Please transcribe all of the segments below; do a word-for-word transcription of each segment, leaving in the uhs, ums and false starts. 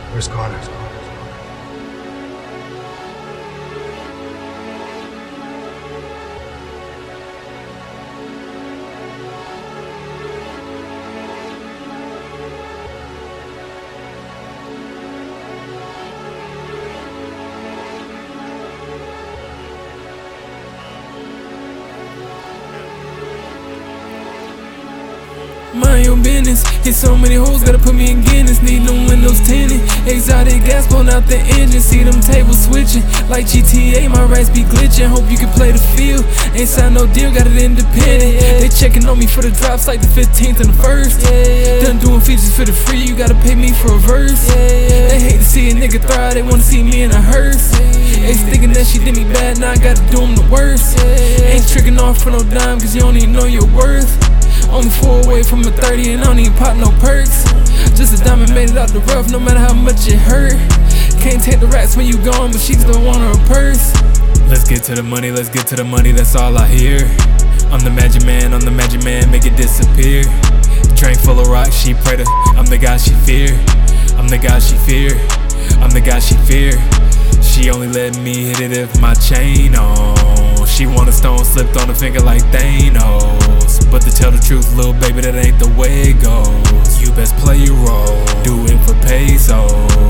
Where's Connor? Mind your business, hit so many hoes, gotta put me in Guinness. Need them windows tinted, exotic gas blowing out the engine. See them tables switching, like G T A, my rats be glitching. Hope you can play the field, ain't signed no deal, got it independent. They checking on me for the drops like the fifteenth and the first. Done doing features for the free, you gotta pay me for a verse. They hate to see a nigga thrive, they wanna see me in a hearse. Ace thinking that she did me bad, now I gotta do them the worst. Ain't tricking off for no dime, cause you don't even know your worth. Only four away from a thirty and I don't even pop no perks. Just a diamond made it out the rough, no matter how much it hurt. Can't take the rats when you gone, but she still want her a purse. Let's get to the money, let's get to the money, that's all I hear. I'm the magic man, I'm the magic man, make it disappear. Drink full of rocks, she pray to, I'm the guy she fear. I'm the guy she fear, I'm the guy she fear. She only let me hit it if my chain on. She want a stone slipped on her finger like Thanos. But to tell the truth, little baby, that ain't the way it goes. You best play your role, do it for peso.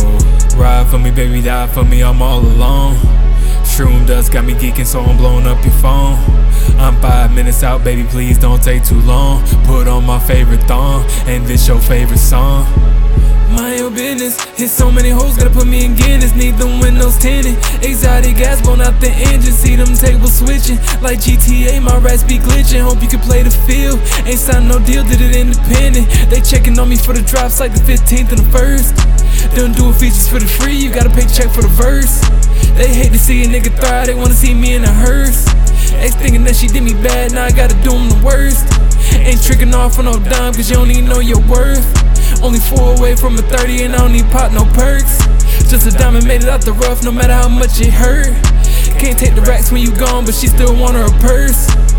Ride for me, baby, die for me, I'm all alone. Shroom dust got me geeking, so I'm blowing up your phone. I'm five minutes out, baby, please don't take too long. Put on my favorite thong, and this your favorite song. Mind your business, hit so many hoes, gotta put me in Guinness. Need them windows tinted, exotic gas blowing out the engine. See them tables switching, like G T A, my rats be glitching. Hope you can play the field, ain't signed no deal, did it independent. They checking on me for the drops like the fifteenth and the first. Done doing features for the free, you gotta pay check for the verse. They hate to see a nigga thrive, they wanna see me in a hearse. Ex thinking that she did me bad, now I gotta do them the worst. Ain't tricking off for no dime, cause you don't even know your worth. Only four away from a thirty and I don't even pop no perks. Just a diamond made it out the rough, no matter how much it hurt. Can't take the racks when you gone, but she still want her a purse.